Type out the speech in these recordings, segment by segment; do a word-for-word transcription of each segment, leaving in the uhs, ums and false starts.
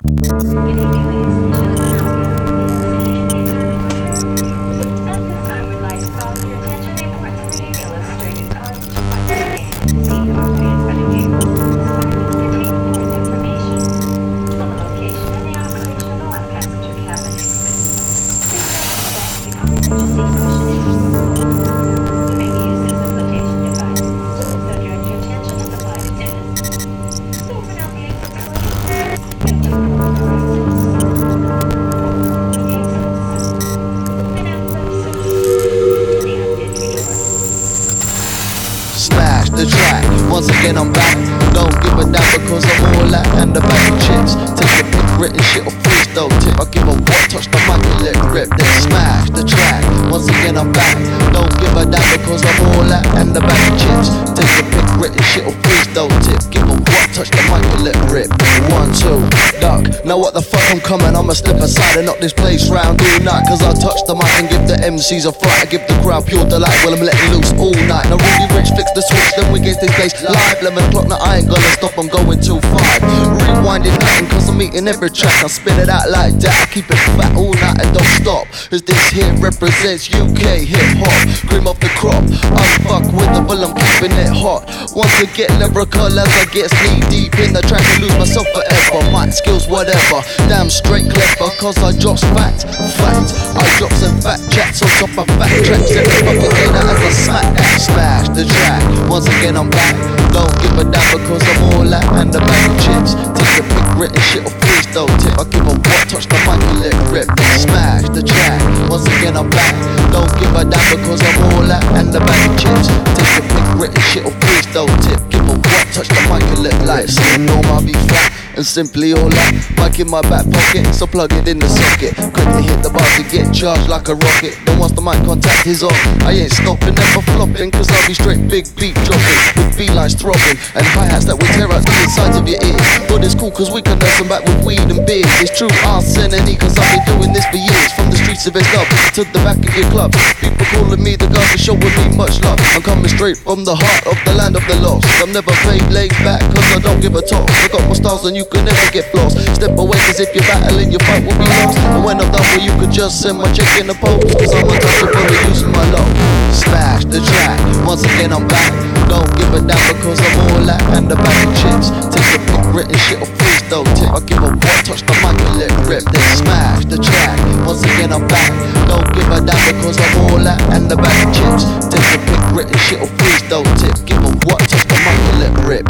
Smash the track, once again I'm back. Don't give a damn because I'm all that and the bag of chips. Take a pic, written shit or freestyle tip. I give a what, touch the mic and let rip. Then smash the track, once again I'm back. Don't give a damn because I'm all that and the bag of chips. Take a pic, written shit or freestyle tip. Give a what, touch the mic and let rip. One, two, duck. Now what the fuck I'm coming, I'ma step aside and knock this place round all night. Cause I touch the mic and give the M Cs a fright. I give the crowd pure delight while I'm letting loose all night. Now really rich, fix the switch, then we get this place live. eleven o'clock, now I ain't gonna stop, I'm going till five. Rewinding nothing cause I'm eating every track. I spit it out like that, I keep it fat all night and don't stop. Cause this here represents U K hip hop. Cream of the crop, I'm fuck with the bull, I'm keeping it hot. Want to get lyrical as I get knee deep in the track and lose myself forever. Mic skills, whatever, damn straight clever. Cause I drops fact, fact. I drops and fat chats on top of fat tracks. Every fucking day that as I smack that. Smash the track, once again I'm back. Don't give a damn because I'm all that and the bag of chips. Take a pic, written shit or freestyle tip. I give a what, touch the mic and let rip. Then smash the track, once again I'm back. Don't give a damn because I'm all that and the bag of chips. Take a pic, written shit or freestyle tip. Give a what, touch the mic and let light. So you know I'll be flat and simply all that. Mic in my back pocket, so plug it in the socket. Quick to hit the bar to get charged like a rocket. Then once the mic contact is off, I ain't stopping, never flopping. Cause I'll be straight big beat dropping, with B-lines throbbing, and hi-hats that will tear out the insides of your ears. But it's cool cause we can nurse them back with weed and beer. It's true, arson and E, cause I've been doing this for years. From the streets of Esdub to the back of your club, people calling me the guy for showing me much love. I'm coming straight from the heart of the land of the lost. I'm never played laid back cause I don't give a talk. I got my styles and you can never get flossed. Step away cause if you're battling your fight will be lost. And when I'm done well you could just send my check in the post. Cause I'm untouchable with using my love. Smash the track, once again I'm back. Don't give a damn because I'm all that and the bag of chips. Take a pic, written shit or freestyle tip. I give a what, touch the mic and let rip. Then smash the track, once again I'm back. Don't give a damn because I'm all that and the bag of chips. Take a pic, written shit or freestyle tip. Give a what, touch the mic and let rip.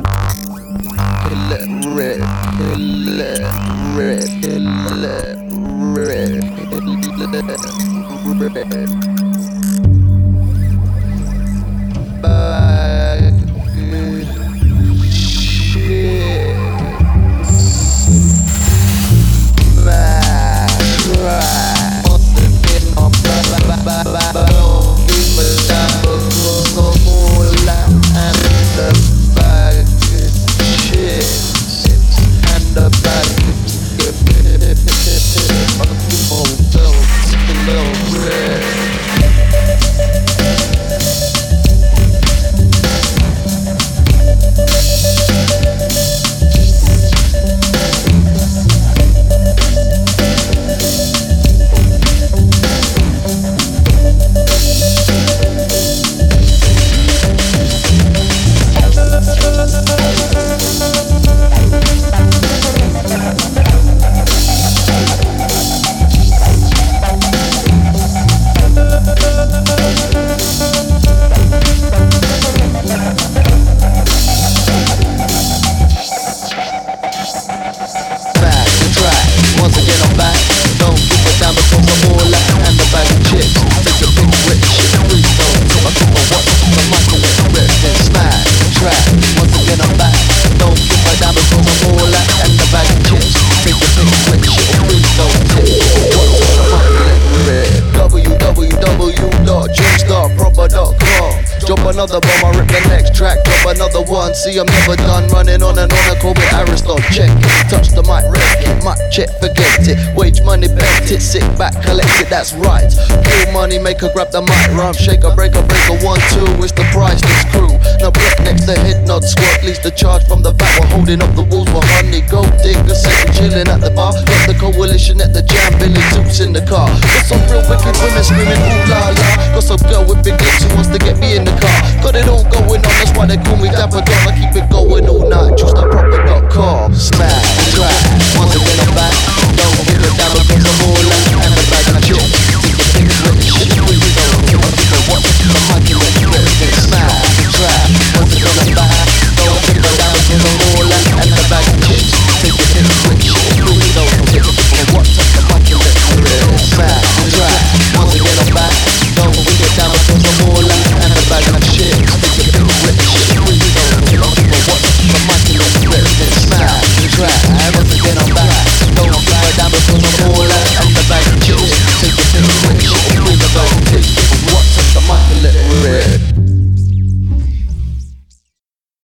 Let rip, let rip, let rip, let rip. Bag shit, smash right. Once again I'm back, don't give a damn because I'm all that and the bag shit and the bag another bomb, I rip the next track, drop another one. See I'm never done running on and on, I call it Ariston. Check it, touch the mic, wreck it, mic check, forget it. Wage money, bent it, sit back, collect it, that's right. Real money maker, grab the mic, rhyme shaker, breaker, breaker, one, two, it's the priceless crew. Now block next to head nod, squad, leads the charge from the back. We're holding up the walls, we're honey, gold digger, second chilling at the bar. Got the coalition at the jam, Billy Dukes in the car. Got some real wicked women screaming, ooh la la. Got some girl with big lips who wants to get me in the car. Got it all going on, that's why they call me Dapper Don. I keep it going all night, just a proper got car.